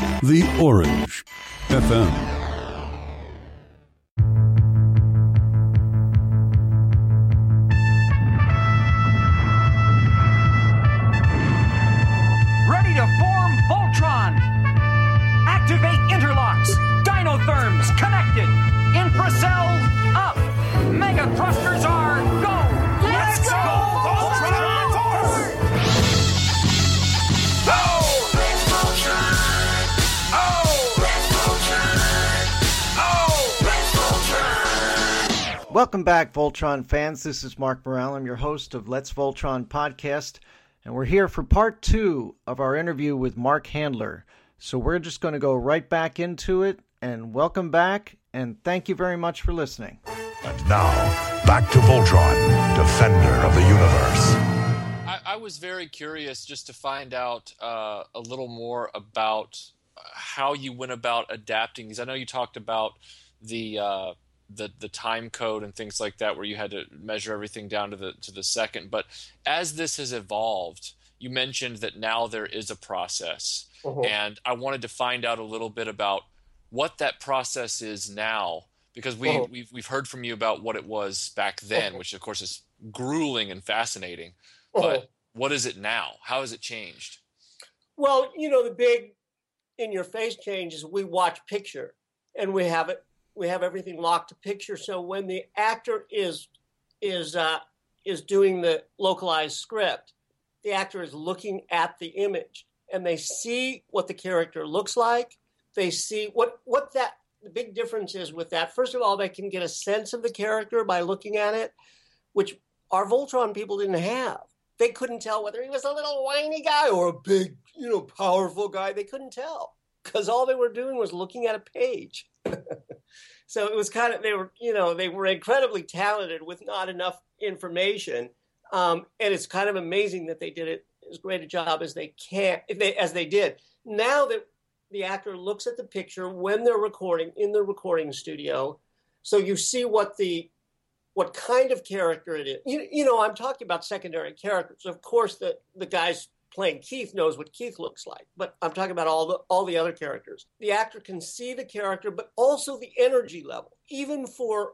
The Orange FM. Activate interlocks. Dynotherms connected. Infracells up. Mega thrusters are go. Let's go, Voltron forward. Oh, let's Voltron. Oh, let's Voltron. Oh, let's Voltron. Welcome back, Voltron fans. This is Mark Morrell. I'm your host of Let's Voltron podcast, and we're here for part 2 of our interview with Mark Handler. So we're just going to go right back into it, and welcome back, and thank you very much for listening. And now, back to Voltron, Defender of the Universe. I was very curious just to find out a little more about how you went about adapting, because I know you talked about the time code and things like that, where you had to measure everything down to the second. But as this has evolved, you mentioned that now there is a process. Uh-huh. And I wanted to find out a little bit about what that process is now, because we've heard from you about what it was back then, which of course is grueling and fascinating. But what is it now? How has it changed? Well, the big in-your-face change is we watch picture, and we have everything locked to picture. So when the actor is doing the localized script, the actor is looking at the image. And they see what the character looks like. They see what the big difference is with that. First of all, they can get a sense of the character by looking at it, which our Voltron people didn't have. They couldn't tell whether he was a little whiny guy or a big, powerful guy. They couldn't tell because all they were doing was looking at a page. So it was kind of, they were incredibly talented with not enough information. And it's kind of amazing that they did it as great a job as they did. Now that the actor looks at the picture when they're recording in the recording studio, so you see what kind of character it is. I'm talking about secondary characters. Of course, the guys playing Keith knows what Keith looks like, but I'm talking about all the other characters. The actor can see the character, but also the energy level, even for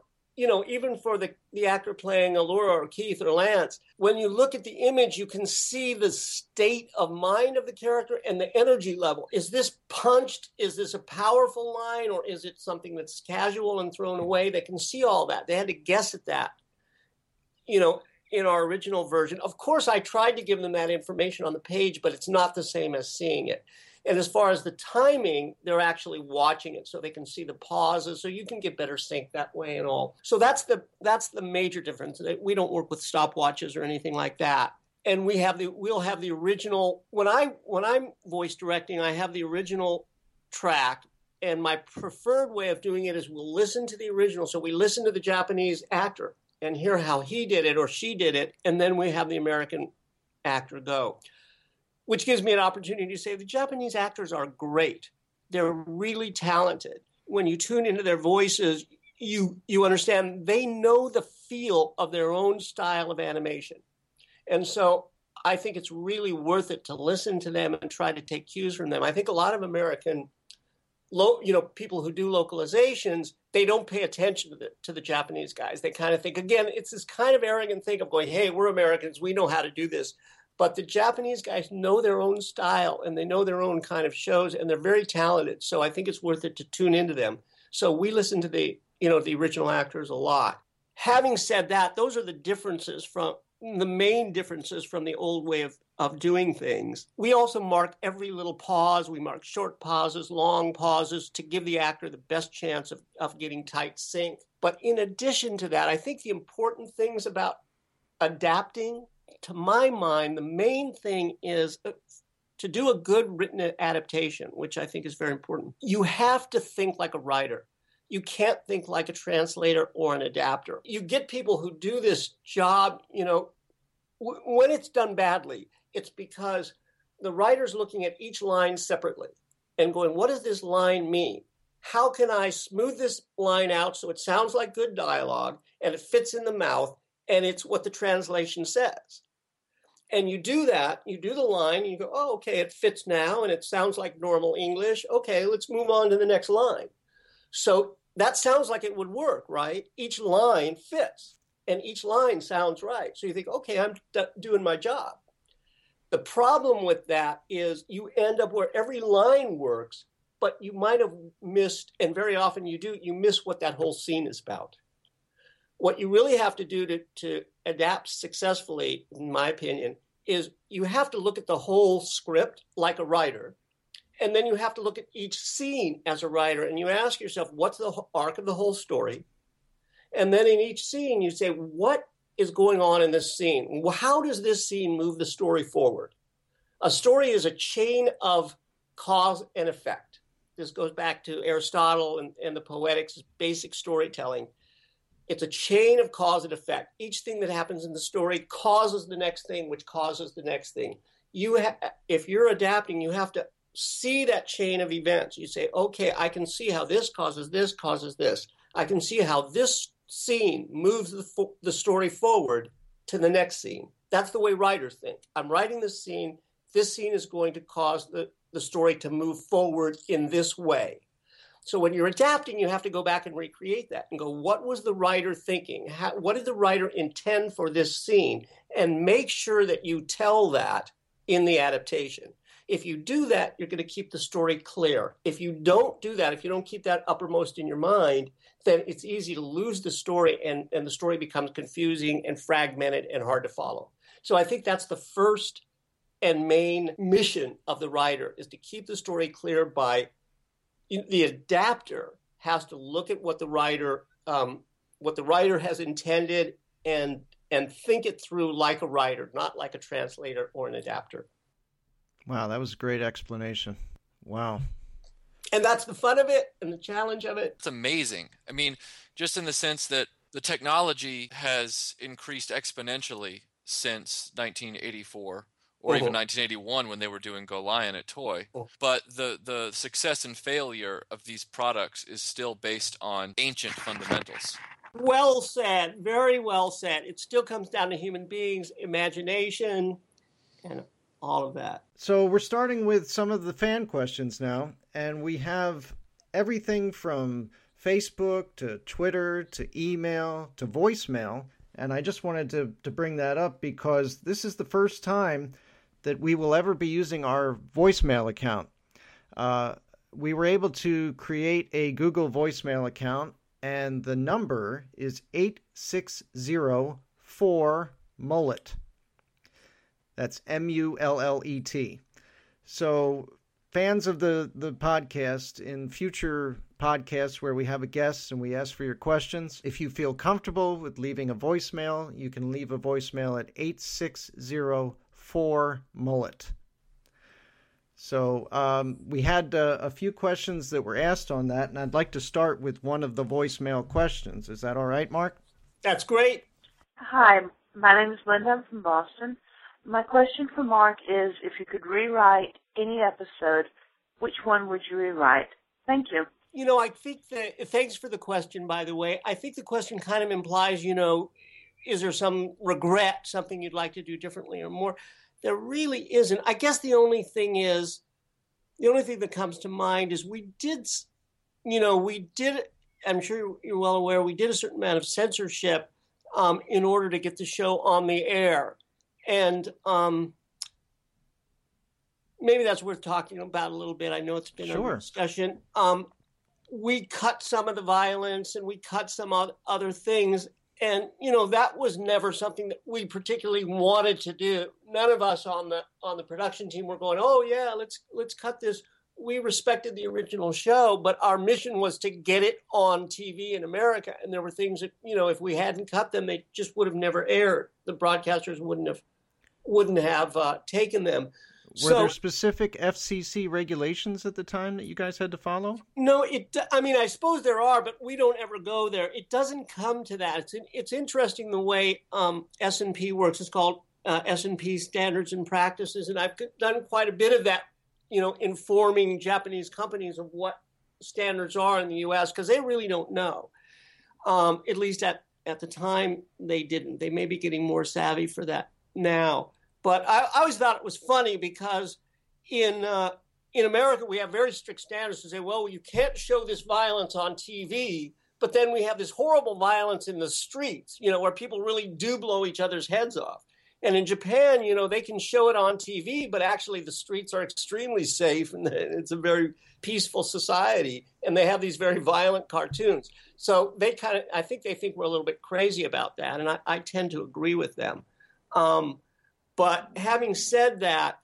the actor playing Allura or Keith or Lance, when you look at the image, you can see the state of mind of the character and the energy level. Is this punched? Is this a powerful line? Or is it something that's casual and thrown away? They can see all that. They had to guess at that, in our original version. Of course, I tried to give them that information on the page, but it's not the same as seeing it. And as far as the timing, they're actually watching it so they can see the pauses, so you can get better sync that way and all. So that's the major difference. We don't work with stopwatches or anything like that. And we'll have the original. When I'm voice directing, I have the original track, and my preferred way of doing it is we'll listen to the original. So we listen to the Japanese actor and hear how he did it or she did it, and then we have the American actor go, which gives me an opportunity to say the Japanese actors are great. They're really talented. When you tune into their voices, you understand they know the feel of their own style of animation. And so I think it's really worth it to listen to them and try to take cues from them. I think a lot of American people who do localizations, they don't pay attention to the Japanese guys. They kind of think, again, it's this kind of arrogant thing of going, hey, we're Americans, we know how to do this. But the Japanese guys know their own style and they know their own kind of shows, and they're very talented. So I think it's worth it to tune into them. So we listen to the original actors a lot. Having said that, those are the main differences from the old way of doing things. We also mark every little pause. We mark short pauses, long pauses to give the actor the best chance of getting tight sync. But in addition to that, I think the important things about adapting, to my mind, the main thing is to do a good written adaptation, which I think is very important. You have to think like a writer. You can't think like a translator or an adapter. You get people who do this job, when it's done badly, it's because the writer's looking at each line separately and going, what does this line mean? How can I smooth this line out so it sounds like good dialogue and it fits in the mouth and it's what the translation says? And you do that, you do the line, and you go, oh, okay, it fits now, and it sounds like normal English. Okay, let's move on to the next line. So that sounds like it would work, right? Each line fits, and each line sounds right. So you think, okay, I'm doing my job. The problem with that is you end up where every line works, but you might have missed, and very often you do, you miss what that whole scene is about. What you really have to do to adapt successfully, in my opinion, is you have to look at the whole script like a writer, and then you have to look at each scene as a writer, and you ask yourself, what's the arc of the whole story? And then in each scene, you say, what is going on in this scene? How does this scene move the story forward? A story is a chain of cause and effect. This goes back to Aristotle and the Poetics, basic storytelling. It's a chain of cause and effect. Each thing that happens in the story causes the next thing, which causes the next thing. If you're adapting, you have to see that chain of events. You say, okay, I can see how this causes this, causes this. I can see how this scene moves the story forward to the next scene. That's the way writers think. I'm writing this scene. This scene is going to cause the story to move forward in this way. So when you're adapting, you have to go back and recreate that and go, what was the writer thinking? What did the writer intend for this scene? And make sure that you tell that in the adaptation. If you do that, you're going to keep the story clear. If you don't do that, if you don't keep that uppermost in your mind, then it's easy to lose the story and the story becomes confusing and fragmented and hard to follow. So I think that's the first and main mission of the writer, is to keep the story clear by the adapter has to look at what the writer has intended and think it through like a writer, not like a translator or an adapter. Wow, that was a great explanation. Wow. And that's the fun of it and the challenge of it. It's amazing. I mean, just in the sense that the technology has increased exponentially since 1984. Or even 1981 when they were doing Go Lion at Toy. But the success and failure of these products is still based on ancient fundamentals. Well said. Very well said. It still comes down to human beings, imagination, and all of that. So we're starting with some of the fan questions now, and we have everything from Facebook to Twitter to email to voicemail. And I just wanted to bring that up because this is the first time that we will ever be using our voicemail account. We were able to create a Google voicemail account, and the number is 8604-MULLET. That's MULLET. So fans of the podcast, in future podcasts where we have a guest and we ask for your questions, if you feel comfortable with leaving a voicemail, you can leave a voicemail at 8604-MULLET. So we had a few questions that were asked on that, and I'd like to start with one of the voicemail questions. Is that all right, Mark? That's great. Hi, my name is Linda. I'm from Boston. My question for Mark is, if you could rewrite any episode, which one would you rewrite? Thank you. You know, I think that, thanks for the question, by the way. I think the question kind of implies, is there some regret, something you'd like to do differently or more? There really isn't. I guess the only thing that comes to mind is we did, I'm sure you're well aware, we did a certain amount of censorship in order to get the show on the air. And maybe that's worth talking about a little bit. I know it's been a discussion. We cut some of the violence and we cut some other things. And, that was never something that we particularly wanted to do. None of us on the production team were going, oh, yeah, let's cut this. We respected the original show, but our mission was to get it on TV in America. And there were things that, if we hadn't cut them, they just would have never aired. The broadcasters wouldn't have taken them. Were there specific FCC regulations at the time that you guys had to follow? No, I suppose there are, but we don't ever go there. It doesn't come to that. It's interesting the way S&P works. It's called S&P Standards and Practices, and I've done quite a bit of that, informing Japanese companies of what standards are in the U.S. because they really don't know. At least at the time, they didn't. They may be getting more savvy for that now. But I always thought it was funny because in America, we have very strict standards to say, well, you can't show this violence on TV, but then we have this horrible violence in the streets, where people really do blow each other's heads off. And in Japan, they can show it on TV, but actually the streets are extremely safe and it's a very peaceful society. And they have these very violent cartoons. So I think they think we're a little bit crazy about that. And I tend to agree with them. But having said that,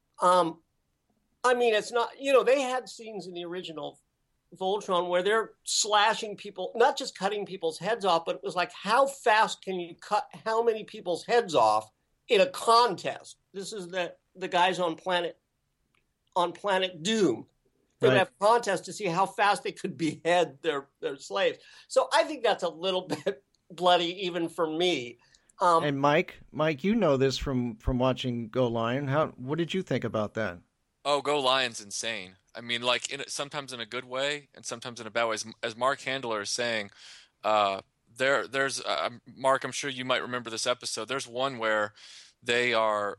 it's not, they had scenes in the original Voltron where they're slashing people, not just cutting people's heads off, but it was like, how fast can you cut how many people's heads off in a contest? This is the guys on Planet Doom. They would have a contest to see how fast they could behead their slaves. So I think that's a little bit bloody even for me. And Mike, you know this from watching Go Lion. What did you think about that? Oh, Go Lion's insane. I mean, like sometimes in a good way and sometimes in a bad way. As Mark Handler is saying, there's Mark, I'm sure you might remember this episode. There's one where they are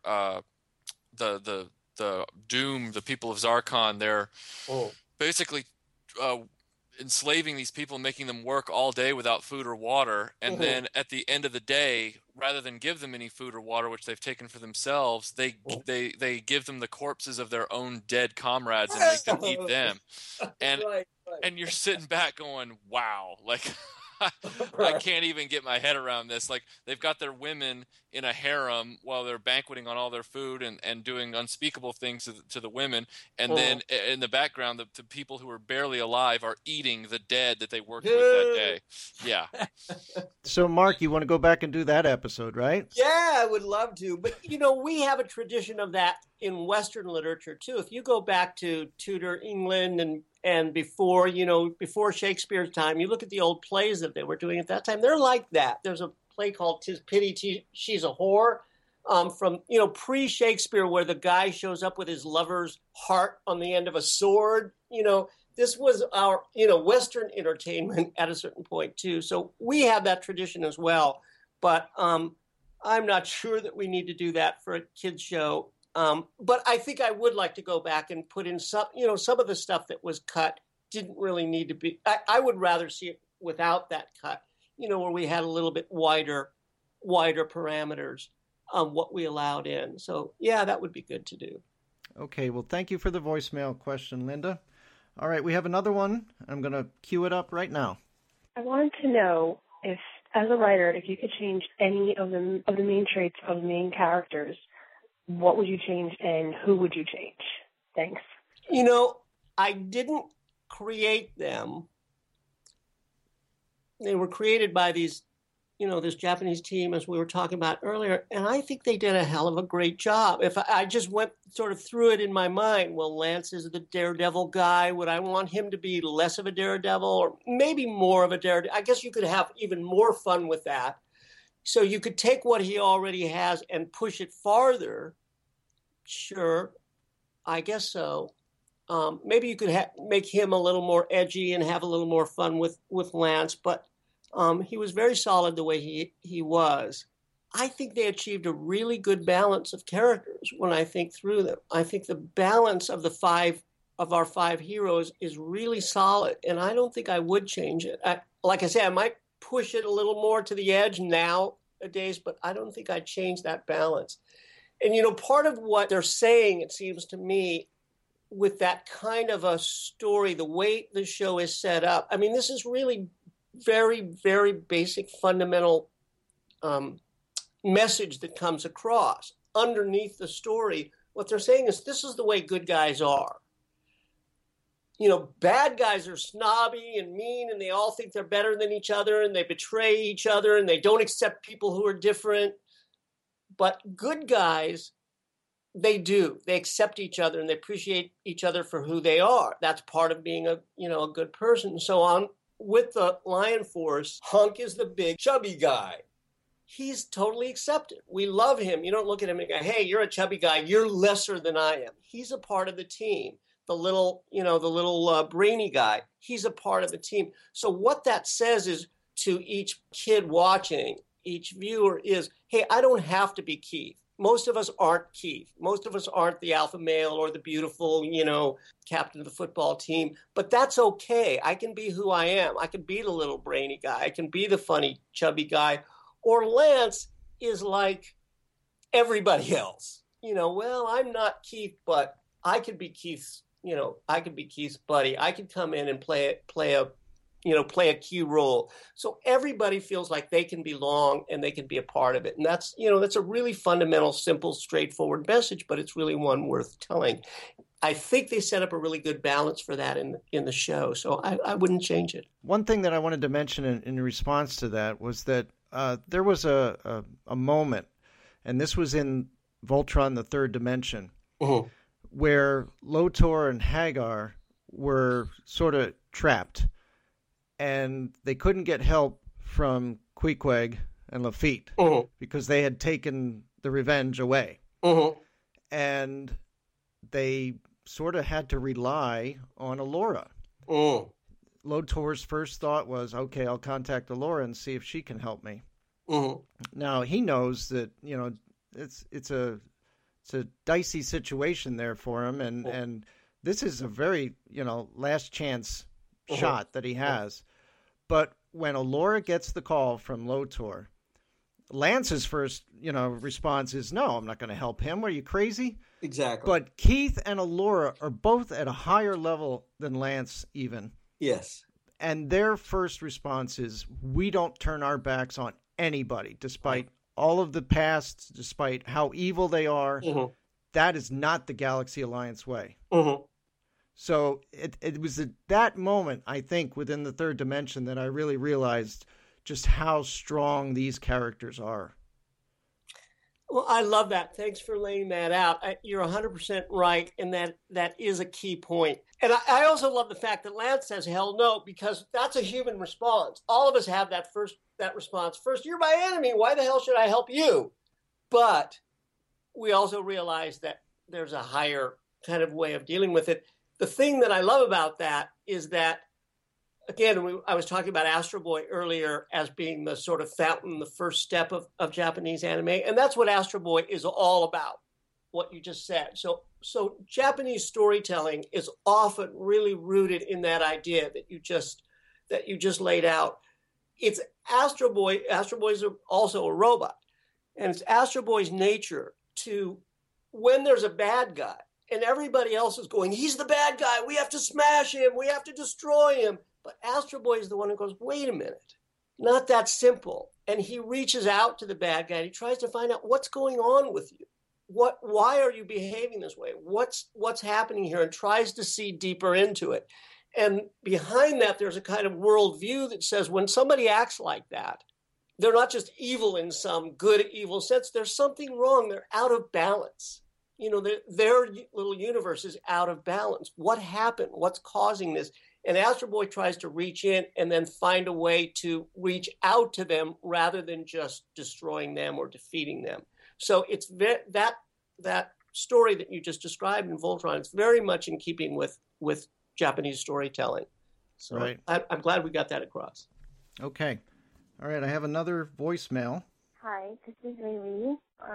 the Doom, the people of Zarkon. They're basically enslaving these people, making them work all day without food or water, and then at the end of the day, rather than give them any food or water, which they've taken for themselves, they give them the corpses of their own dead comrades and make them eat them. And and you're sitting back going, wow, like I can't even get my head around this. Like, they've got their women in a harem while they're banqueting on all their food and doing unspeakable things to the women. And then in the background, the people who are barely alive are eating the dead that they worked with that day. Yeah. So, Mark, you want to go back and do that episode, right? Yeah, I would love to. But, we have a tradition of that in Western literature, too. If you go back to Tudor England and before Shakespeare's time, you look at the old plays that they were doing at that time, they're like that. There's a play called 'Tis Pity She's a Whore from, pre-Shakespeare, where the guy shows up with his lover's heart on the end of a sword. This was our, Western entertainment at a certain point, too. So we have that tradition as well. But I'm not sure that we need to do that for a kid's show. But I think I would like to go back and put in some of the stuff that was cut didn't really need to be. I would rather see it without that cut, where we had a little bit wider parameters on what we allowed in. So, yeah, that would be good to do. Okay, well, thank you for the voicemail question, Linda. All right, we have another one. I'm going to cue it up right now. I wanted to know if, as a writer, if you could change any of the main traits of the main characters, what would you change and who would you change? Thanks. I didn't create them. They were created by these, this Japanese team, as we were talking about earlier, and I think they did a hell of a great job. If I just went sort of through it in my mind, well, Lance is the daredevil guy. Would I want him to be less of a daredevil or maybe more of a daredevil? I guess you could have even more fun with that. So you could take what he already has and push it farther. Sure, I guess so. Maybe you could make him a little more edgy and have a little more fun with Lance, but he was very solid the way he was. I think they achieved a really good balance of characters when I think through them. I think the balance of our five heroes is really solid, and I don't think I would change it. Like I say, I might push it a little more to the edge nowadays, but I don't think I'd change that balance. And, part of what they're saying, it seems to me, with that kind of a story, the way the show is set up, I mean, this is really very, very basic, fundamental message that comes across. Underneath the story, what they're saying is this is the way good guys are. Bad guys are snobby and mean, and they all think they're better than each other, and they betray each other, and they don't accept people who are different. But good guys, they do. They accept each other, and they appreciate each other for who they are. That's part of being a good person. So on with the Lion Force, Hunk is the big chubby guy. He's totally accepted. We love him. You don't look at him and go, hey, you're a chubby guy. You're lesser than I am. He's a part of the team. The little brainy guy, he's a part of the team. So what that says is to each kid watching, each viewer is, hey, I don't have to be Keith. most of us aren't Keith. Most of us aren't the alpha male or the beautiful, captain of the football team. But that's okay. I can be who I am. I can be the little brainy guy. I can be the funny, chubby guy. Or Lance is like everybody else. Well, I'm not Keith, but I could be Keith's, I could be Keith's buddy. I could come in and play a key role. So everybody feels like they can belong and they can be a part of it. And that's a really fundamental, simple, straightforward message, but it's really one worth telling. I think they set up a really good balance for that in the show. So I wouldn't change it. One thing that I wanted to mention in response to that was that there was a moment, and this was in Voltron, the Third Dimension, where Lotor and Hagar were sort of trapped. And they couldn't get help from Queequeg and Lafitte because they had taken the revenge away. And they sort of had to rely on Allura. Lotor's first thought was, okay, I'll contact Allura and see if she can help me. Now, he knows that, it's a dicey situation there for him. And this is a very, last chance shot that he has. But when Allura gets the call from Lotor, Lance's first, response is, no, I'm not going to help him. Are you crazy? Exactly. But Keith and Allura are both at a higher level than Lance even. Yes. And their first response is, we don't turn our backs on anybody, despite all of the past, despite how evil they are. That is not the Galaxy Alliance way. So it was at that moment, I think, within the Third Dimension that I really realized just how strong these characters are. Well, I love that. Thanks for laying that out. You're 100% right, and that is a key point. And I also love the fact that Lance says, hell no, because that's a human response. All of us have that response. First, you're my enemy. Why the hell should I help you? But we also realize that there's a higher kind of way of dealing with it. The thing that I love about that is that, again, I was talking about Astro Boy earlier as being the sort of fountain, the first step of Japanese anime. And that's what Astro Boy is all about, what you just said. So Japanese storytelling is often really rooted in that idea that you just laid out. It's Astro Boy. Astro Boy is also a robot. And it's Astro Boy's nature to, when there's a bad guy, and everybody else is going, he's the bad guy. We have to smash him. We have to destroy him. But Astro Boy is the one who goes, wait a minute. Not that simple. And he reaches out to the bad guy. And he tries to find out what's going on with you. Why are you behaving this way? What's happening here? And tries to see deeper into it. And behind that, there's a kind of worldview that says when somebody acts like that, they're not just evil in some good evil sense. There's something wrong. They're out of balance. Their little universe is out of balance. What happened? What's causing this? And Astro Boy tries to reach in and then find a way to reach out to them rather than just destroying them or defeating them. So it's that story that you just described in Voltron. It's very much in keeping with Japanese storytelling. So right. I'm glad we got that across. Okay. All right. I have another voicemail. Hi, this is Lee.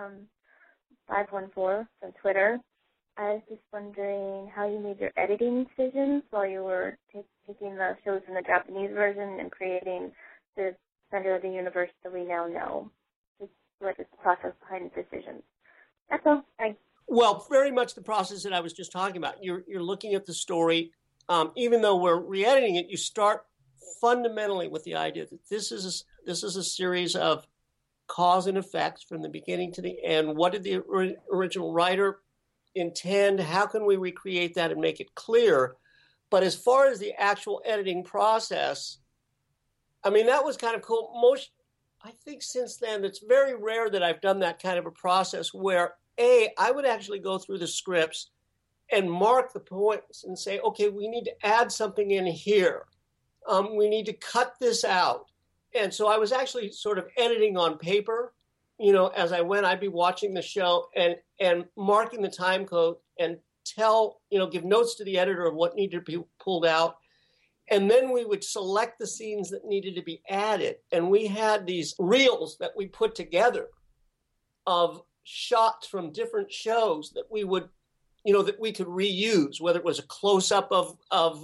514 from Twitter. I was just wondering how you made your editing decisions while you were taking the shows in the Japanese version and creating the Defender of the Universe that we now know. Just what is the process behind the decisions? That's all. Thanks. Well, very much the process that I was just talking about. You're looking at the story. Even though we're re-editing it, you start fundamentally with the idea that this is a series of cause and effects from the beginning to the end. What did the original writer intend? How can we recreate that and make it clear? But as far as the actual editing process, I mean, that was kind of cool. I think since then, it's very rare that I've done that kind of a process where, I would actually go through the scripts and mark the points and say, okay, we need to add something in here. We need to cut this out. And so I was actually sort of editing on paper, as I went. I'd be watching the show and marking the time code and give notes to the editor of what needed to be pulled out. And then we would select the scenes that needed to be added. And we had these reels that we put together of shots from different shows that we would, that we could reuse, whether it was a close-up of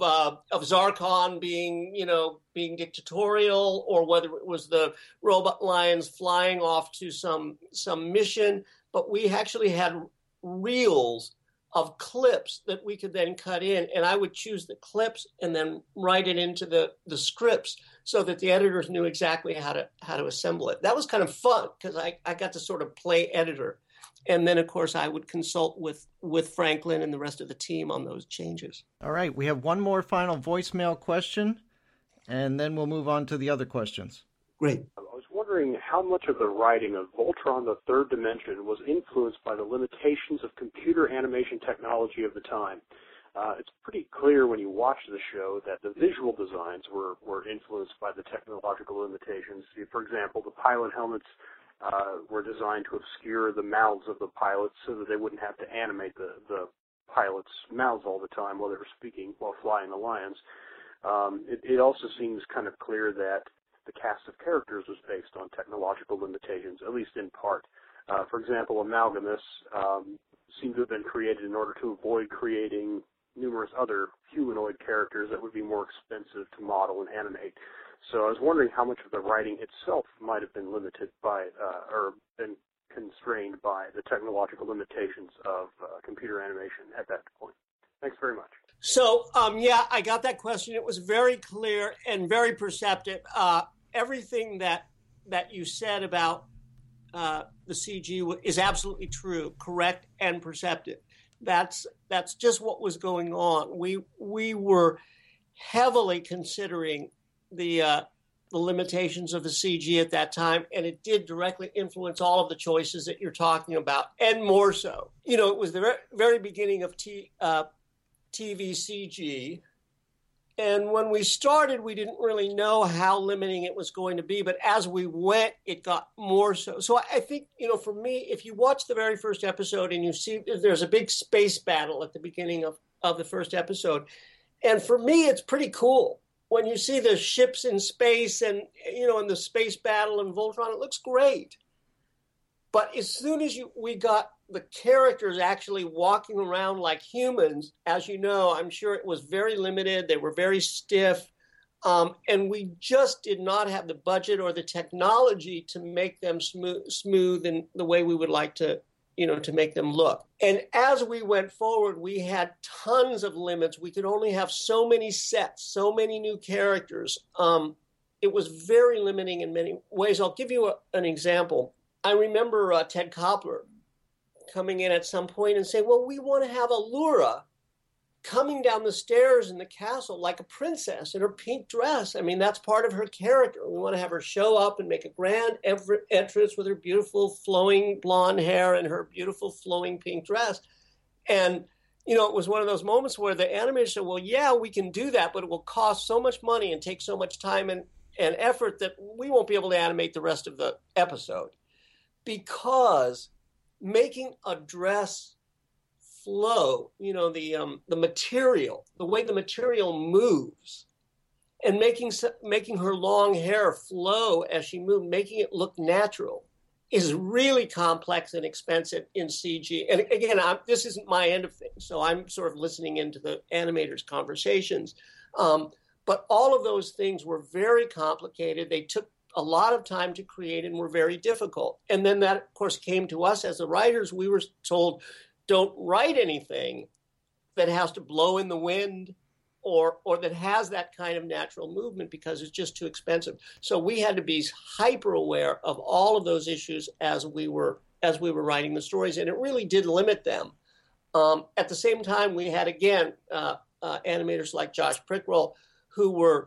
Zarkon being dictatorial, or whether it was the robot lions flying off to some mission. But we actually had reels of clips that we could then cut in, and I would choose the clips and then write it into the scripts so that the editors knew exactly how to assemble it. That was kind of fun because I got to sort of play editor. And then, of course, I would consult with Franklin and the rest of the team on those changes. All right, we have one more final voicemail question, and then we'll move on to the other questions. Great. I was wondering how much of the writing of Voltron: The Third Dimension was influenced by the limitations of computer animation technology of the time. It's pretty clear when you watch the show that the visual designs were influenced by the technological limitations. For example, the pilot helmets were designed to obscure the mouths of the pilots so that they wouldn't have to animate the pilots' mouths all the time while they were speaking, while flying the Lions. It also seems kind of clear that the cast of characters was based on technological limitations, at least in part. For example, Amalgamus seemed to have been created in order to avoid creating numerous other humanoid characters that would be more expensive to model and animate. So I was wondering how much of the writing itself might have been limited by, or been constrained by the technological limitations of computer animation at that point. Thanks very much. So, I got that question. It was very clear and very perceptive. Everything that you said about the CG is absolutely true, correct, and perceptive. That's just what was going on. We were heavily considering the limitations of the CG at that time, and it did directly influence all of the choices that you're talking about, and more so. It was the very beginning of TV CG, and when we started, we didn't really know how limiting it was going to be, but as we went, it got more so. So I think, for me, if you watch the very first episode and you see there's a big space battle at the beginning of the first episode, and for me, it's pretty cool. When you see the ships in space and, in the space battle in Voltron, it looks great. But as soon as we got the characters actually walking around like humans, as you know, I'm sure it was very limited. They were very stiff. And we just did not have the budget or the technology to make them smooth in the way we would like to make them look. And as we went forward, we had tons of limits. We could only have so many sets, so many new characters. It was very limiting in many ways. I'll give you an example. I remember Ted Koppler coming in at some point and saying, well, we want to have Allura coming down the stairs in the castle like a princess in her pink dress. I mean, that's part of her character. We want to have her show up and make a grand entrance with her beautiful flowing blonde hair and her beautiful flowing pink dress. And, it was one of those moments where the animator said, well, yeah, we can do that, but it will cost so much money and take so much time and effort that we won't be able to animate the rest of the episode. Because making a dress flow, the material, the way the material moves, and making her long hair flow as she moved, making it look natural, is really complex and expensive in CG. And again, this isn't my end of things, so I'm sort of listening into the animators' conversations. But all of those things were very complicated. They took a lot of time to create and were very difficult. And then that, of course, came to us as the writers. We were told, don't write anything that has to blow in the wind or that has that kind of natural movement because it's just too expensive. So we had to be hyper aware of all of those issues as we were writing the stories, and it really did limit them. At the same time, we had, again, animators like Josh Prickrell who were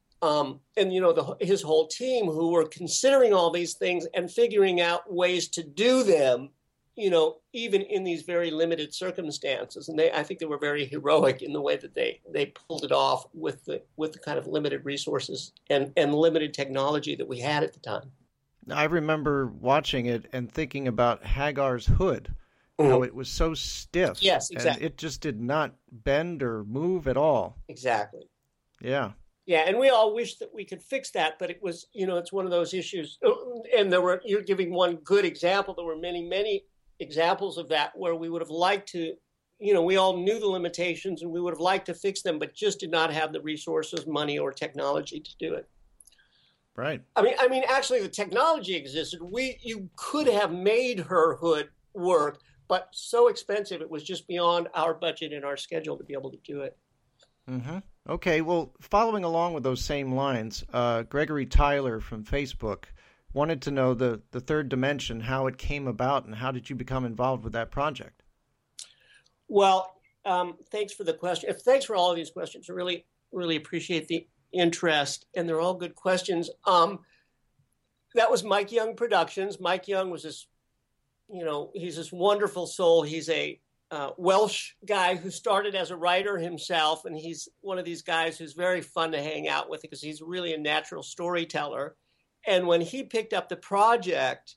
his whole team who were considering all these things and figuring out ways to do them, even in these very limited circumstances. And I think they were very heroic in the way that they pulled it off with the kind of limited resources and limited technology that we had at the time. I remember watching it and thinking about Hagar's hood, how it was so stiff. Yes, exactly. And it just did not bend or move at all. Exactly. Yeah. Yeah, and we all wish that we could fix that, but it was, it's one of those issues. And you're giving one good example. There were many, many examples of that where we would have liked to, you know, we all knew the limitations and we would have liked to fix them, but just did not have the resources, money, or technology to do it. Right. I mean, actually, the technology existed. You could have made her hood work, but so expensive it was just beyond our budget and our schedule to be able to do it. Mm-hmm. Okay. Well, following along with those same lines, Gregory Tyler from Facebook wanted to know the third dimension, how it came about, and how did you become involved with that project? Well, thanks for the question. Thanks for all of these questions. I really, really appreciate the interest, and they're all good questions. That was Mike Young Productions. Mike Young was this, you know, he's this wonderful soul. He's a Welsh guy who started as a writer himself, and he's one of these guys who's very fun to hang out with because he's really a natural storyteller. And when he picked up the project,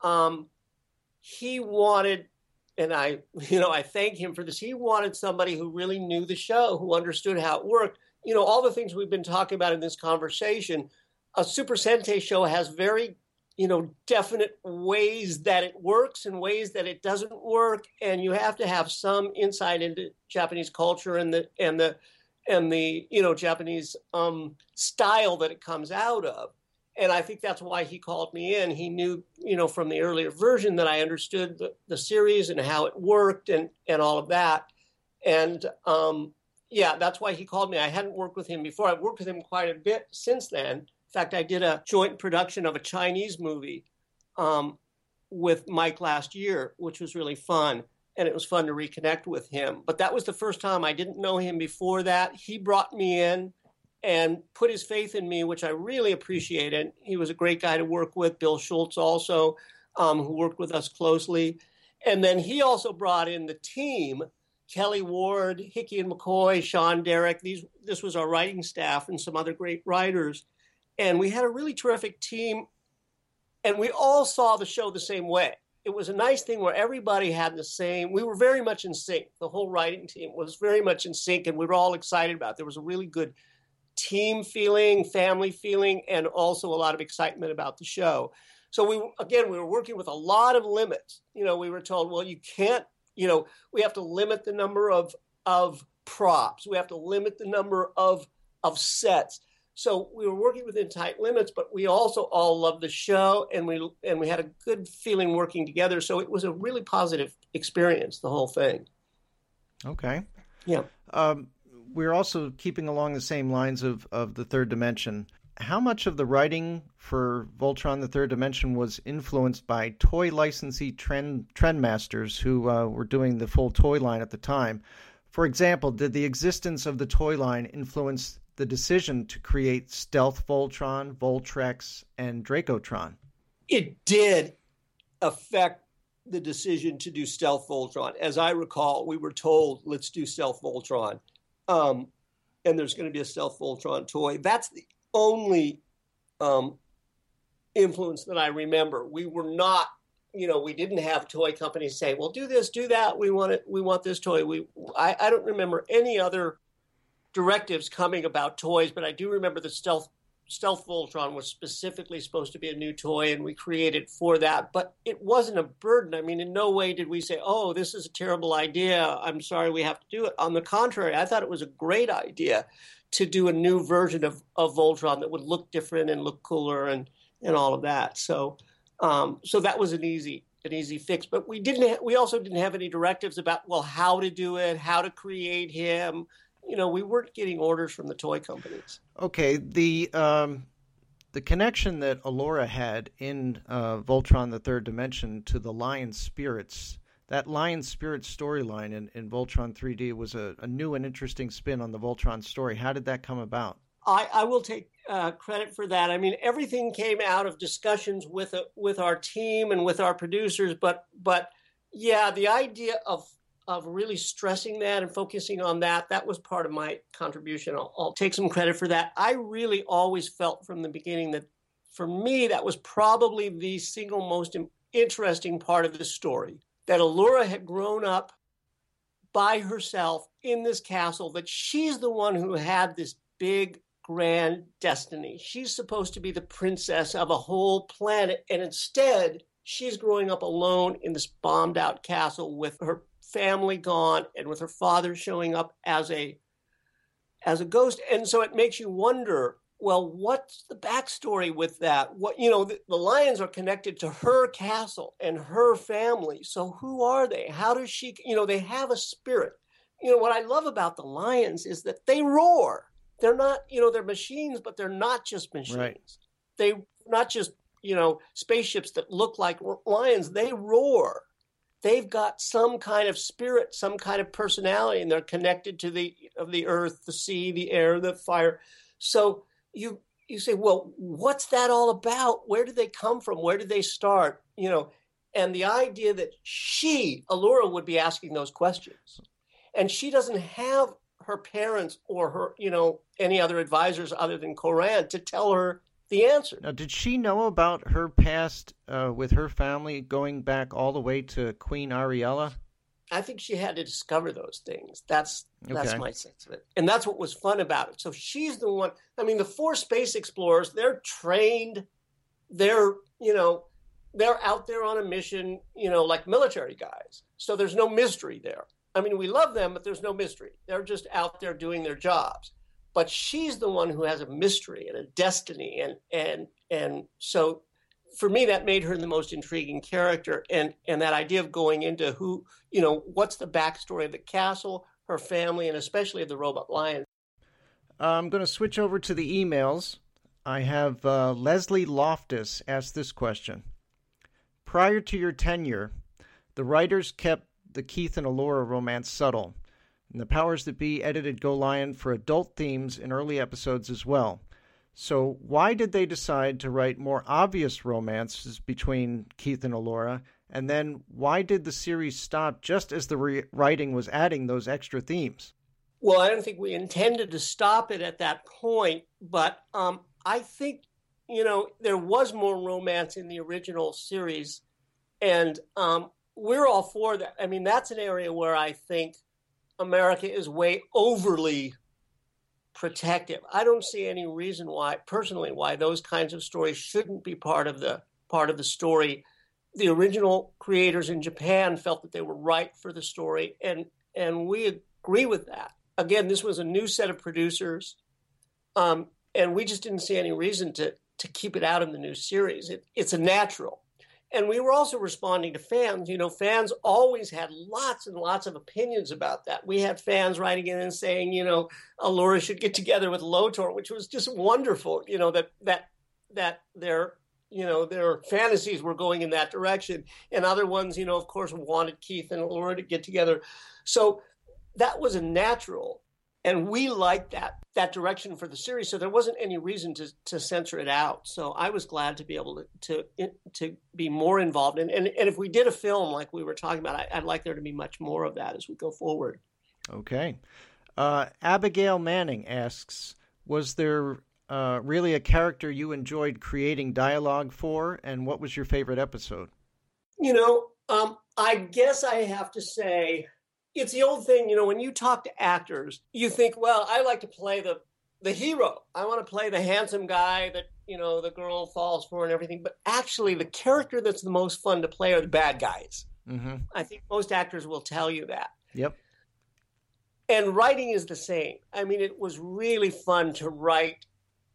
he wanted, and I thank him for this, he wanted somebody who really knew the show, who understood how it worked. You know, all the things we've been talking about in this conversation, a Super Sentai show has very, you know, definite ways that it works and ways that it doesn't work, and you have to have some insight into Japanese culture and the you know, Japanese style that it comes out of. And I think that's why he called me in. He knew, you know, from the earlier version that I understood the series and how it worked and all of that. And yeah, that's why he called me. I hadn't worked with him before. I've worked with him quite a bit since then. In fact, I did a joint production of a Chinese movie with Mike last year, which was really fun. And it was fun to reconnect with him. But that was the first time. I didn't know him before that. He brought me in and put his faith in me, which I really appreciated. He was a great guy to work with. Bill Schultz also, who worked with us closely. And then he also brought in the team, Kelly Ward, Hickey and McCoy, Sean Derrick. This was our writing staff and some other great writers. And we had a really terrific team. And we all saw the show the same way. It was a nice thing where everybody had the same, we were very much in sync. The whole writing team was very much in sync, and we were all excited about it. There was a really good team feeling, family feeling, and also a lot of excitement about the show. So we were working with a lot of limits. You know, we were told, well, you can't, you know, we have to limit the number of props. We have to limit the number of sets. So we were working within tight limits, but we also all loved the show, and we had a good feeling working together. So it was a really positive experience, the whole thing. Okay. Yeah. We're also keeping along the same lines of the third dimension. How much of the writing for Voltron the Third Dimension was influenced by toy licensee trendmasters who were doing the full toy line at the time? For example, did the existence of the toy line influence the decision to create Stealth Voltron, Voltrex, and Dracotron? It did affect the decision to do Stealth Voltron. As I recall, we were told, let's do Stealth Voltron. And there's going to be a Stealth Voltron toy. That's the only influence that I remember. We were not, you know, we didn't have toy companies say, well, do this, do that. We want this toy. I don't remember any other directives coming about toys, but I do remember the Stealth Voltron was specifically supposed to be a new toy, and we created for that. But it wasn't a burden. I mean, in no way did we say, oh, this is a terrible idea, I'm sorry, we have to do it. On the contrary, I thought it was a great idea to do a new version of Voltron that would look different and look cooler and all of that. So that was an easy fix. But we also didn't have any directives about, well, how to do it, how to create him. You know, we weren't getting orders from the toy companies. Okay, the connection that Allura had in Voltron the Third Dimension to the Lion Spirits, that Lion Spirits storyline in Voltron 3D was a new and interesting spin on the Voltron story. How did that come about? I will take credit for that. I mean, everything came out of discussions with our team and with our producers, but yeah, the idea of really stressing that and focusing on that was part of my contribution. I'll take some credit for that. I really always felt from the beginning that, for me, that was probably the single most interesting part of the story, that Allura had grown up by herself in this castle, that she's the one who had this big, grand destiny. She's supposed to be the princess of a whole planet, and instead, she's growing up alone in this bombed out castle with her family gone and with her father showing up as a ghost. And so it makes you wonder, well, what's the backstory with that? What, you know, the lions are connected to her castle and her family. So who are they? How does she, you know, they have a spirit. You know, what I love about the lions is that they roar. They're not, you know, they're machines, but they're not just machines. Right. They're not just, you know, spaceships that look like lions. They roar. They've got some kind of spirit, some kind of personality, and they're connected to the earth, the sea, the air, the fire. So you say, well, what's that all about? Where did they come from? Where did they start? You know, and the idea that Allura, would be asking those questions, and she doesn't have her parents or her, you know, any other advisors other than Koran to tell her the answer. Now, did she know about her past with her family going back all the way to Queen Ariella? I think she had to discover those things. That's Okay. my sense of it. And that's what was fun about it. So she's the one, I mean, the 4 space explorers, they're trained, they're, you know, they're out there on a mission, you know, like military guys. So there's no mystery there. I mean, we love them, but there's no mystery. They're just out there doing their jobs. But she's the one who has a mystery and a destiny. And so for me, that made her the most intriguing character. And that idea of going into who, you know, what's the backstory of the castle, her family, and especially of the robot lion. I'm going to switch over to the emails. I have Leslie Loftus ask this question. Prior to your tenure, the writers kept the Keith and Allura romance subtle, and the powers that be edited Go Lion for adult themes in early episodes as well. So why did they decide to write more obvious romances between Keith and Allura? And then why did the series stop just as the writing was adding those extra themes? Well, I don't think we intended to stop it at that point, but I think, you know, there was more romance in the original series, and we're all for that. I mean, that's an area where I think America is way overly protective. I don't see any reason why, personally, why those kinds of stories shouldn't be part of the story. The original creators in Japan felt that they were right for the story, and we agree with that. Again, this was a new set of producers, and we just didn't see any reason to keep it out of the new series. It's a natural. And we were also responding to fans. You know, fans always had lots and lots of opinions about that. We had fans writing in and saying, you know, Allura should get together with Lotor, which was just wonderful, you know, that their fantasies were going in that direction. And other ones, you know, of course, wanted Keith and Allura to get together. So that was a natural. And we liked that direction for the series, so there wasn't any reason to censor it out. So I was glad to be able to be more involved. And if we did a film like we were talking about, I'd like there to be much more of that as we go forward. Okay. Abigail Manning asks, was there really a character you enjoyed creating dialogue for, and what was your favorite episode? You know, I guess I have to say, it's the old thing, you know, when you talk to actors, you think, well, I like to play the hero. I want to play the handsome guy that, you know, the girl falls for and everything. But actually, the character that's the most fun to play are the bad guys. Mm-hmm. I think most actors will tell you that. Yep. And writing is the same. I mean, it was really fun to write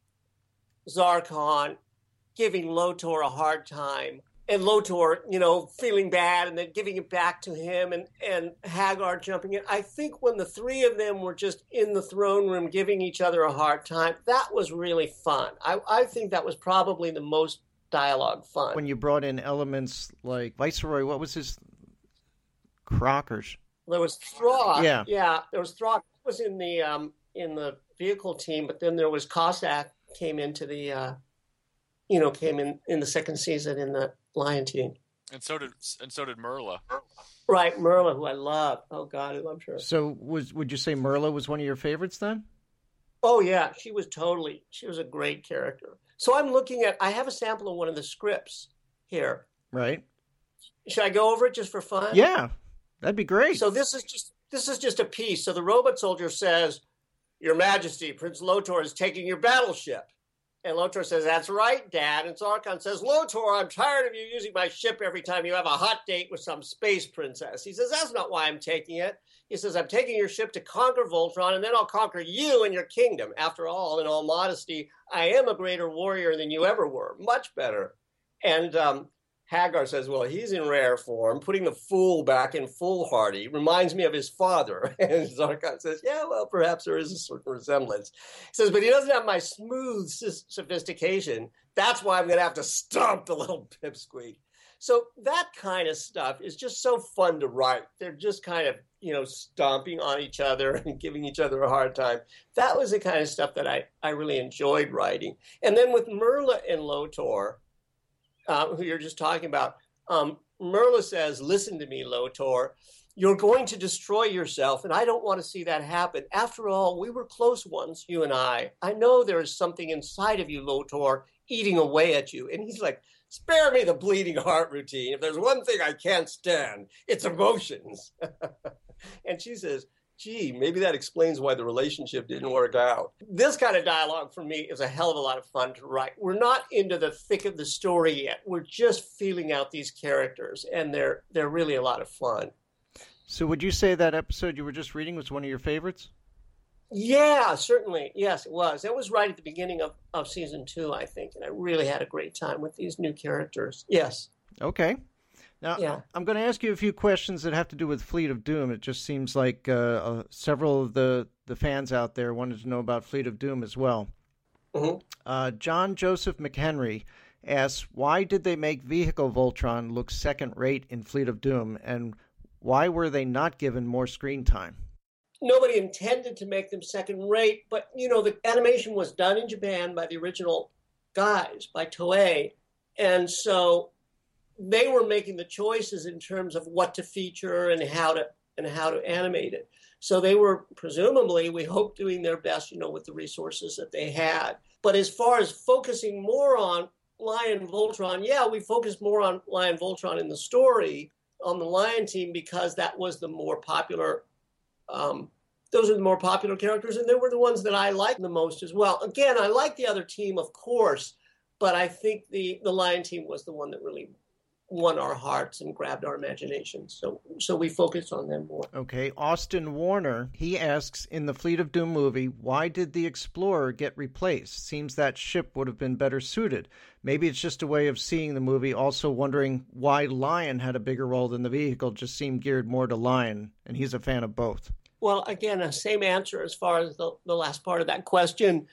Zarkon giving Lotor a hard time. And Lotor, you know, feeling bad and then giving it back to him, and Hagar jumping in. I think when the three of them were just in the throne room giving each other a hard time, that was really fun. I think that was probably the most dialogue fun. When you brought in elements like Viceroy, what was his? Crockers. There was Throck. Yeah. There was Throck. It was in the vehicle team, but then there was Cossack came into the, came in the second season in the Lion team. And so did Merla. Right, Merla, who I love. Oh God, I love her. So would you say Merla was one of your favorites then? Oh yeah, she was a great character. So I have a sample of one of the scripts here. Right. Should I go over it just for fun? Yeah, that'd be great. So this is just a piece. So the robot soldier says, "Your Majesty, Prince Lotor is taking your battleship." And Lotor says, "That's right, Dad." And Zarkon says, "Lotor, I'm tired of you using my ship every time you have a hot date with some space princess." He says, "That's not why I'm taking it." He says, "I'm taking your ship to conquer Voltron, and then I'll conquer you and your kingdom. After all, in all modesty, I am a greater warrior than you ever were. Much better." And Hagar says, "Well, he's in rare form, putting the fool back in foolhardy. Reminds me of his father." And Zarkon says, "Yeah, well, perhaps there is a certain resemblance." He says, "But he doesn't have my smooth sophistication. That's why I'm going to have to stomp the little pipsqueak." So that kind of stuff is just so fun to write. They're just kind of, stomping on each other and giving each other a hard time. That was the kind of stuff that I really enjoyed writing. And then with Merla and Lotor, who you're just talking about, Merla says, "Listen to me, Lotor. You're going to destroy yourself, and I don't want to see that happen. After all, we were close once, you and I. I know there is something inside of you, Lotor, eating away at you." And he's like, "Spare me the bleeding heart routine. If there's one thing I can't stand, it's emotions." And she says, "Gee, maybe that explains why the relationship didn't work out." This kind of dialogue for me is a hell of a lot of fun to write. We're not into the thick of the story yet. We're just feeling out these characters, and they're really a lot of fun. So would you say that episode you were just reading was one of your favorites? Yeah, certainly. Yes, it was. It was right at the beginning of season 2, I think, and I really had a great time with these new characters. Yes. Okay. Now, yeah. I'm going to ask you a few questions that have to do with Fleet of Doom. It just seems like several of the fans out there wanted to know about Fleet of Doom as well. Mm-hmm. John Joseph McHenry asks, why did they make Vehicle Voltron look second-rate in Fleet of Doom, and why were they not given more screen time? Nobody intended to make them second-rate, but, the animation was done in Japan by the original guys, by Toei, and so they were making the choices in terms of what to feature and how to animate it. So they were presumably, we hope, doing their best, with the resources that they had. But as far as focusing more on Lion Voltron, yeah, we focused more on Lion Voltron in the story on the Lion team because that was the more popular. Those are the more popular characters, and they were the ones that I liked the most as well. Again, I like the other team, of course, but I think the Lion team was the one that really won our hearts and grabbed our imagination. So we focused on them more. Okay. Austin Warner, he asks, in the Fleet of Doom movie, why did the Explorer get replaced? Seems that ship would have been better suited. Maybe it's just a way of seeing the movie, also wondering why Lion had a bigger role than the vehicle, just seemed geared more to Lion, and he's a fan of both. Well, again, the same answer as far as the last part of that question.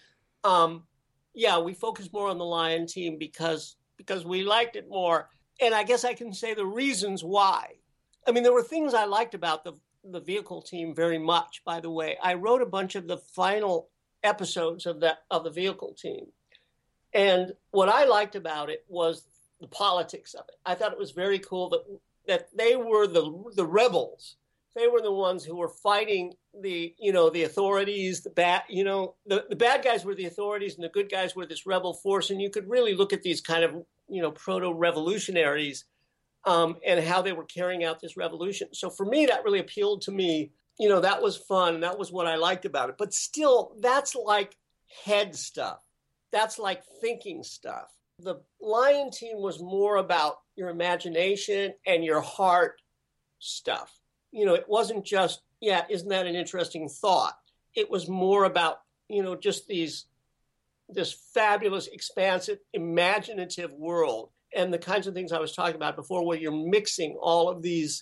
Yeah, we focused more on the Lion team because we liked it more. And I guess I can say the reasons why. I mean, there were things I liked about the vehicle team very much, by the way. I wrote a bunch of the final episodes of the vehicle team. And what I liked about it was the politics of it. I thought it was very cool that they were the rebels. They were the ones who were fighting the authorities, the bad guys were the authorities and the good guys were this rebel force. And you could really look at these kind of, proto-revolutionaries and how they were carrying out this revolution. So for me, that really appealed to me. That was fun. That was what I liked about it. But still, that's like head stuff. That's like thinking stuff. The Lion team was more about your imagination and your heart stuff. It wasn't just, isn't that an interesting thought? It was more about, just this fabulous, expansive, imaginative world and the kinds of things I was talking about before, where you're mixing all of these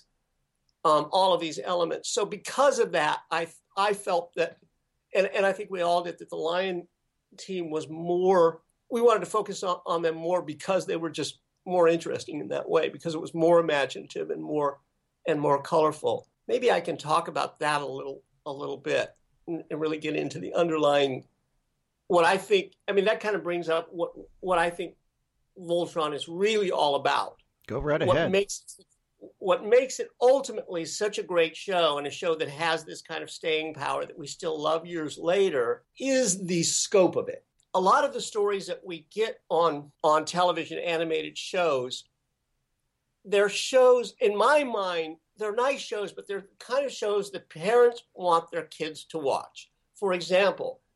elements. So because of that, I felt that, and I think we all did, that the Lion team was more, we wanted to focus on them more because they were just more interesting in that way, because it was more imaginative and more colorful. Maybe I can talk about that a little bit and really get into the underlying, what I think, that kind of brings up what I think Voltron is really all about. Go right ahead. What makes it ultimately such a great show, and a show that has this kind of staying power that we still love years later, is the scope of it. A lot of the stories that we get on television animated shows, they're shows, in my mind, they're nice shows, but they're kind of shows that parents want their kids to watch. For example,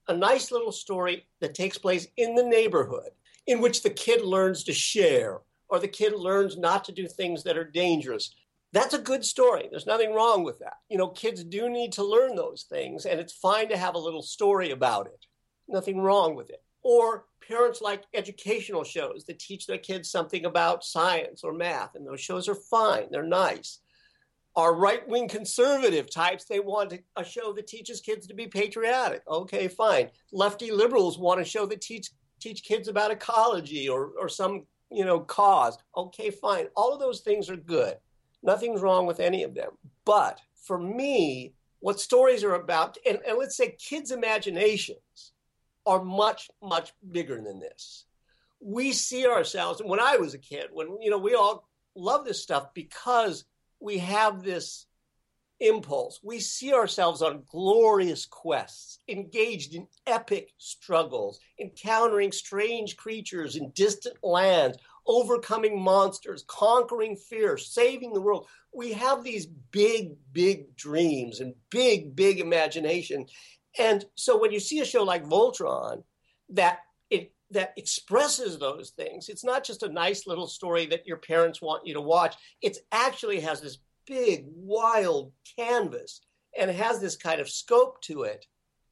a nice little story that takes place in the neighborhood in which the kid learns to share or the kid learns not to do things that are dangerous. That's a good story. There's nothing wrong with that. Kids do need to learn those things, and it's fine to have a little story about it. Nothing wrong with it. Or parents like educational shows that teach their kids something about science or math, and those shows are fine. They're nice. Our right-wing conservative types, they want a show that teaches kids to be patriotic. Okay, fine. Lefty liberals want a show that teach kids about ecology or some, cause. Okay, fine. All of those things are good. Nothing's wrong with any of them. But for me, what stories are about, and let's say kids' imaginations are much, much bigger than this. We see ourselves, and when I was a kid, we all love this stuff because we have this impulse. We see ourselves on glorious quests, engaged in epic struggles, encountering strange creatures in distant lands, overcoming monsters, conquering fear, saving the world. We have these big, big dreams and big, big imagination. And so when you see a show like Voltron that expresses those things, it's not just a nice little story that your parents want you to watch. It actually has this big, wild canvas and it has this kind of scope to it.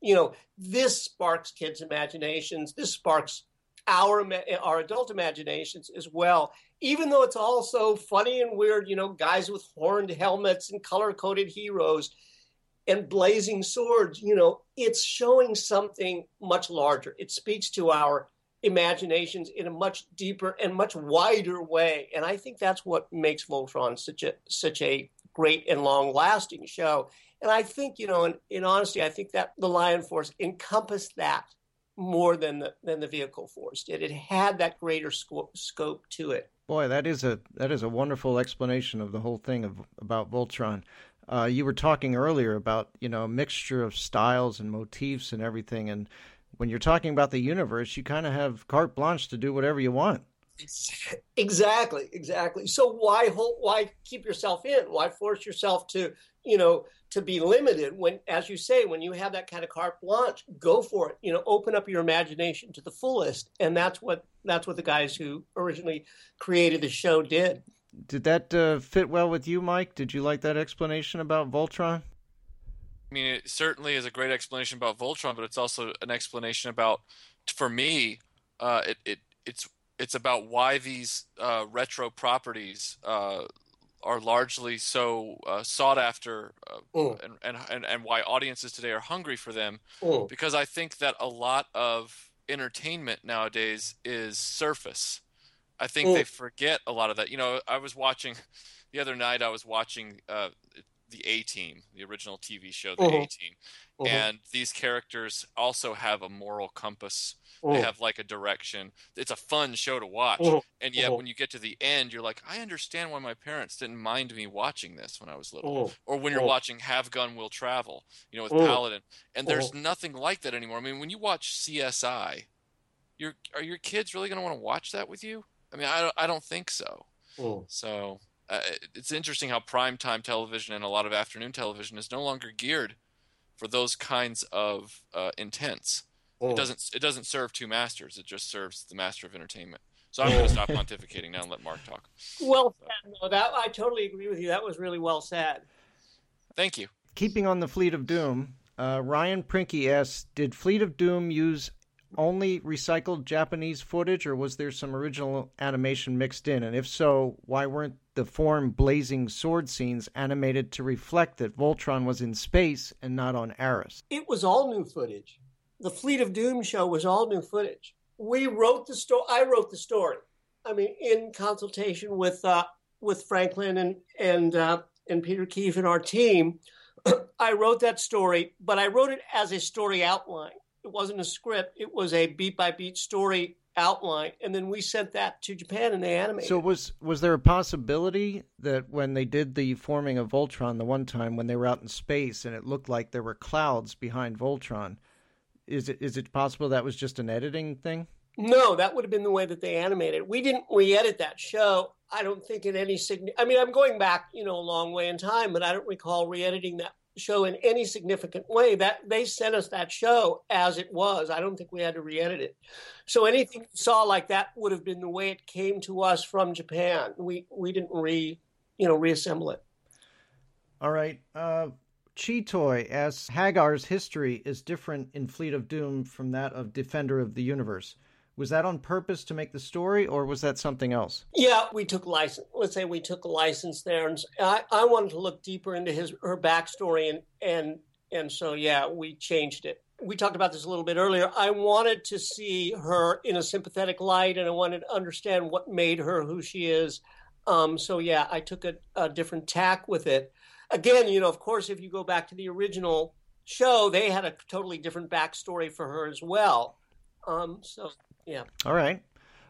This sparks kids' imaginations. This sparks our adult imaginations as well, even though it's all so funny and weird, guys with horned helmets and color-coded heroes and blazing swords, it's showing something much larger. It speaks to our imaginations in a much deeper and much wider way. And I think that's what makes Voltron such a great and long-lasting show. And I think, in honesty, I think that the Lion Force encompassed that more than the Vehicle Force did. It had that greater scope to it. Boy, that is a wonderful explanation of the whole thing about Voltron. You were talking earlier about, a mixture of styles and motifs and everything. And when you're talking about the universe, you kind of have carte blanche to do whatever you want. Exactly. So why keep yourself in? Why force yourself to be limited when, as you say, when you have that kind of carte blanche, go for it. Open up your imagination to the fullest. And that's what the guys who originally created the show did. Did that fit well with you, Mike? Did you like that explanation about Voltron? I mean, it certainly is a great explanation about Voltron, but it's also an explanation about, for me, it's about why these retro properties are largely so sought after, and why audiences today are hungry for them. Because I think that a lot of entertainment nowadays is surface. I think they forget a lot of that. I was watching the other night. I was watching the A-Team, the original TV show, the A-Team, and these characters also have a moral compass. They have like a direction. It's a fun show to watch, and yet when you get to the end, you're like, I understand why my parents didn't mind me watching this when I was little. Or when you're watching Have Gun Will Travel, with Paladin, and there's nothing like that anymore. I mean, when you watch CSI, are your kids really going to want to watch that with you? I mean, I don't think so. So it's interesting how primetime television and a lot of afternoon television is no longer geared for those kinds of intents. It doesn't serve two masters. It just serves the master of entertainment. So I'm going to stop pontificating now and let Mark talk. Well said. No, that I totally agree with you. That was really well said. Thank you. Keeping on the Fleet of Doom, Ryan Prinky asks, did Fleet of Doom use only recycled Japanese footage, or was there some original animation mixed in? And if so, why weren't the Form blazing sword scenes animated to reflect that Voltron was in space and not on Arus? It was all new footage. The Fleet of Doom show was all new footage. We wrote the story. I wrote the story. I mean, in consultation with Franklin and Peter Keefe and our team, I wrote that story, but I wrote it as a story outline. It wasn't a script. It was a beat-by-beat story outline, and then we sent that to Japan, and they animated. So was there a possibility that when they did the forming of Voltron the one time when they were out in space and it looked like there were clouds behind Voltron, is it possible that was just an editing thing? No, that would have been the way that they animated. We didn't re-edit that show. I don't think in any I mean, I'm going back, a long way in time, but I don't recall re-editing show in any significant way. That they sent us that show as it was. I don't think we had to re-edit it. So anything you saw like that would have been the way it came to us from Japan. We didn't reassemble it. All right. Chitoy asks, Hagar's history is different in Fleet of Doom from that of Defender of the Universe. Was that on purpose to make the story, or was that something else? Yeah, we took license. Let's say we took a license there, and I wanted to look deeper into her backstory, and so yeah, we changed it. We talked about this a little bit earlier. I wanted to see her in a sympathetic light, and I wanted to understand what made her who she is. So yeah, I took a different tack with it. Again, of course, if you go back to the original show, they had a totally different backstory for her as well. So. Yeah. All right.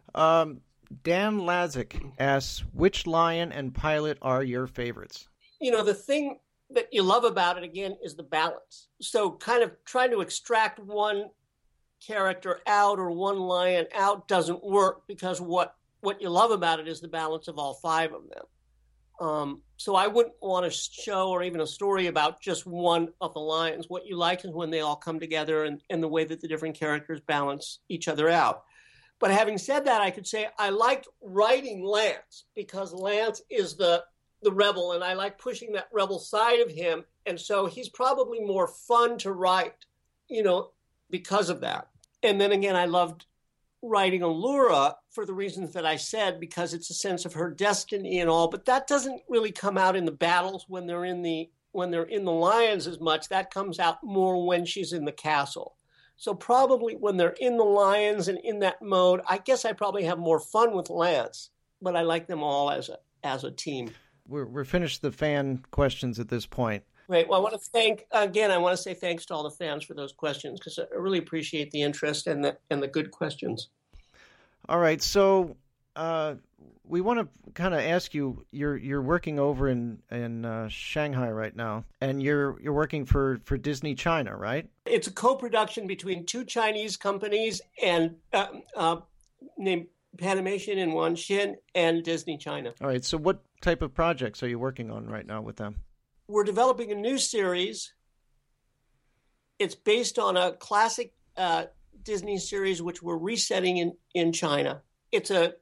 Dan Lazick asks, which Lion and Pilot are your favorites? The thing that you love about it, again, is the balance. So kind of trying to extract one character out or one Lion out doesn't work, because what you love about it is the balance of all five of them. So I wouldn't want a show or even a story about just one of the Lions. What you like is when they all come together and the way that the different characters balance each other out. But having said that, I could say I liked writing Lance, because Lance is the rebel, and I like pushing that rebel side of him. And so he's probably more fun to write, because of that. And then again, I loved writing Allura for the reasons that I said, because it's a sense of her destiny and all. But that doesn't really come out in the battles when they're in the Lions as much. That comes out more when she's in the castle. So probably when they're in the Lions and in that mode, I guess I probably have more fun with Lance, but I like them all as a team. We're finished the fan questions at this point. Right. Well, I want to say thanks to all the fans for those questions, because I really appreciate the interest and the good questions. All right. So we want to kind of ask you, you're working over in Shanghai right now, and you're working for Disney China, right? It's a co-production between two Chinese companies and named Panimation and Wanxin and Disney China. All right. So what type of projects are you working on right now with them? We're developing a new series. It's based on a classic Disney series, which we're resetting in China. It's a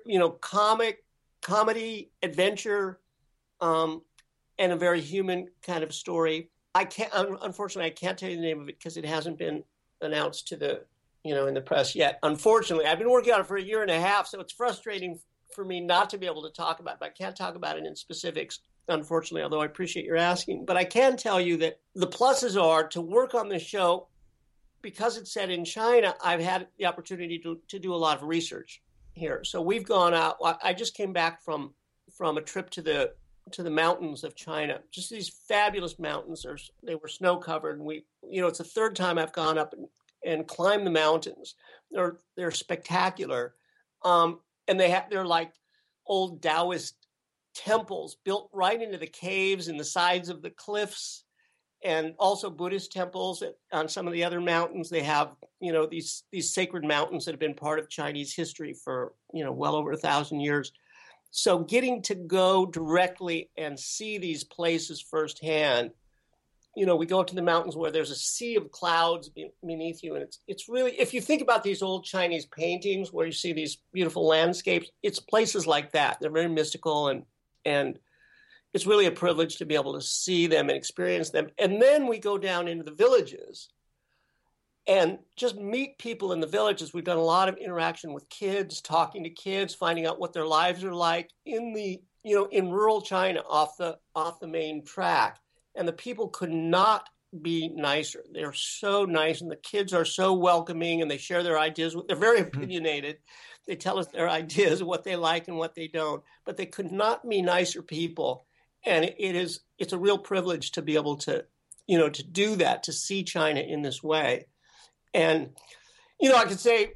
comedy, adventure, and a very human kind of story. Unfortunately, I can't tell you the name of it because it hasn't been announced to in the press yet. Unfortunately, I've been working on it for a year and a half, so it's frustrating for me not to be able to talk about it. But I can't talk about it in specifics, unfortunately, although I appreciate your asking. But I can tell you that the pluses are to work on this show, because it's set in China. I've had the opportunity to do a lot of research here. So we've gone out. I just came back from a trip to the mountains of China. Just these fabulous mountains. They were snow covered, and it's the third time I've gone up and climbed the mountains. They're spectacular, and they're like old Taoist temples built right into the caves and the sides of the cliffs, and also Buddhist temples on some of the other mountains. They have, these sacred mountains that have been part of Chinese history for, well over 1,000 years. So getting to go directly and see these places firsthand, we go up to the mountains where there's a sea of clouds beneath you. And it's really, if you think about these old Chinese paintings where you see these beautiful landscapes, it's places like that. They're very mystical, and it's really a privilege to be able to see them and experience them. And then we go down into the villages and just meet people in the villages. We've done a lot of interaction with kids, talking to kids, finding out what their lives are like in rural China off the main track. And the people could not be nicer. They're so nice, and the kids are so welcoming, and they share their ideas. They're very opinionated. They tell us their ideas, what they like and what they don't. But they could not be nicer people. And it's a real privilege to be able to, to do that, to see China in this way. And, I could say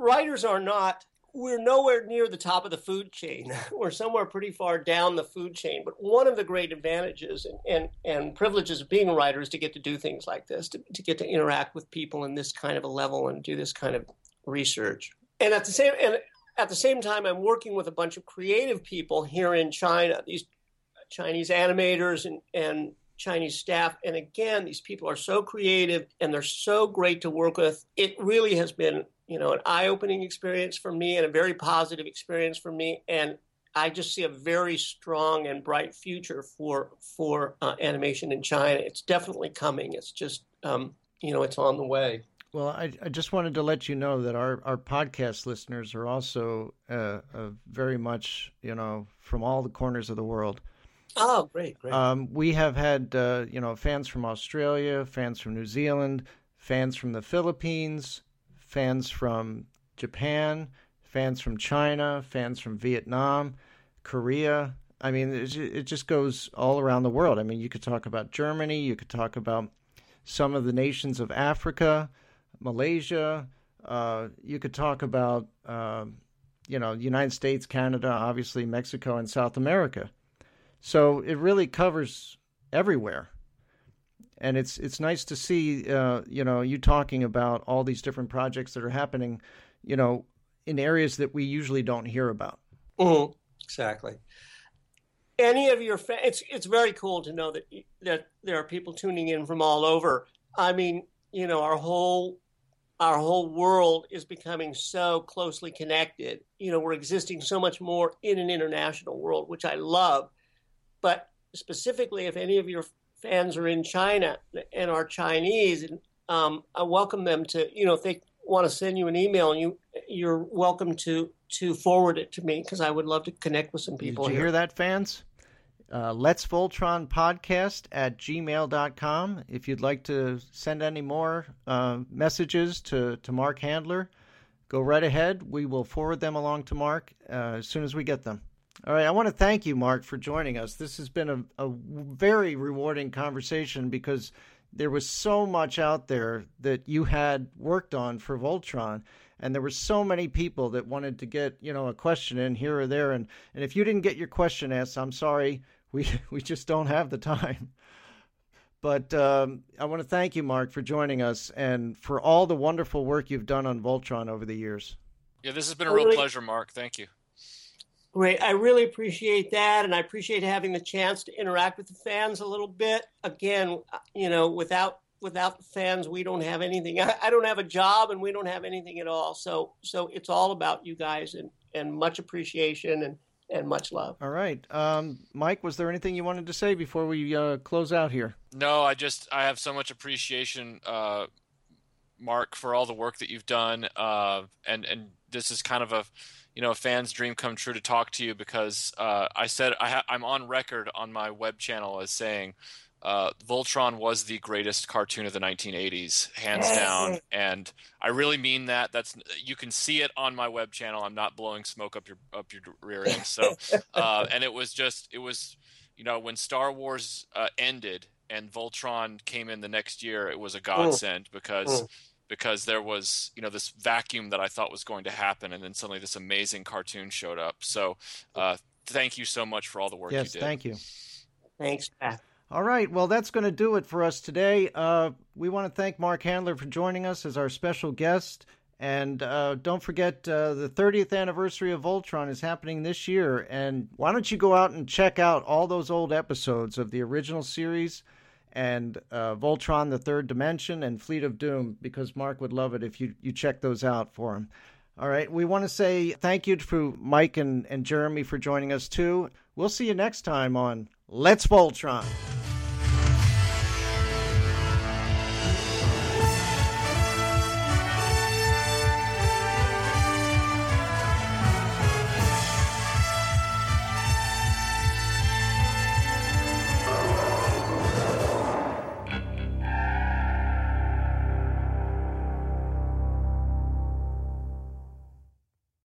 we're nowhere near the top of the food chain. We're somewhere pretty far down the food chain. But one of the great advantages and privileges of being a writer is to get to do things like this, to get to interact with people in this kind of a level and do this kind of research. And at the same time, I'm working with a bunch of creative people here in China, these Chinese animators and Chinese staff. And again, these people are so creative and they're so great to work with. It really has been, an eye-opening experience for me and a very positive experience for me. And I just see a very strong and bright future for animation in China. It's definitely coming. It's just, it's on the way. Well, I just wanted to let you know that our podcast listeners are also very much, from all the corners of the world. Oh, great. We have had, fans from Australia, fans from New Zealand, fans from the Philippines, fans from Japan, fans from China, fans from Vietnam, Korea. I mean, it just goes all around the world. I mean, you could talk about Germany. You could talk about some of the nations of Africa, Malaysia. You could talk about, the United States, Canada, obviously Mexico, and South America. So it really covers everywhere. And it's nice to see, you talking about all these different projects that are happening, in areas that we usually don't hear about. Mm-hmm. Exactly. Any of your fans, it's very cool to know that there are people tuning in from all over. I mean, our whole world is becoming so closely connected. We're existing so much more in an international world, which I love. But specifically, if any of your fans are in China and are Chinese, I welcome them to, if they want to send you an email, and you're welcome to forward it to me, because I would love to connect with some people. Did you hear that, fans? Let's Voltron podcast at gmail.com. If you'd like to send any more messages to Mark Handler, go right ahead. We will forward them along to Mark as soon as we get them. All right, I want to thank you, Mark, for joining us. This has been a very rewarding conversation, because there was so much out there that you had worked on for Voltron, and there were so many people that wanted to get, a question in here or there. And if you didn't get your question asked, I'm sorry, we just don't have the time. But I want to thank you, Mark, for joining us and for all the wonderful work you've done on Voltron over the years. Yeah, this has been a real pleasure, Mark. Thank you. Great. I really appreciate that, and I appreciate having the chance to interact with the fans a little bit. Again, without the fans, we don't have anything. I don't have a job, and we don't have anything at all. So it's all about you guys, and much appreciation and much love. All right. Mike, was there anything you wanted to say before we close out here? No, I have so much appreciation, Mark, for all the work that you've done. And this is kind of a fan's dream come true to talk to you, because I'm on record on my web channel as saying Voltron was the greatest cartoon of the 1980s, hands down, and I really mean that. You can see it on my web channel. I'm not blowing smoke up your rear end. So, and it was when Star Wars ended and Voltron came in the next year, it was a godsend, because there was, this vacuum that I thought was going to happen, and then suddenly this amazing cartoon showed up. So thank you so much for all the work you did. Yes, thank you. Thanks, Pat. All right, well, that's going to do it for us today. We want to thank Mark Handler for joining us as our special guest. And don't forget, the 30th anniversary of Voltron is happening this year. And why don't you go out and check out all those old episodes of the original series and Voltron, the Third Dimension, and Fleet of Doom, because Mark would love it if you check those out for him. All right, we want to say thank you to Mike and Jeremy for joining us, too. We'll see you next time on Let's Voltron.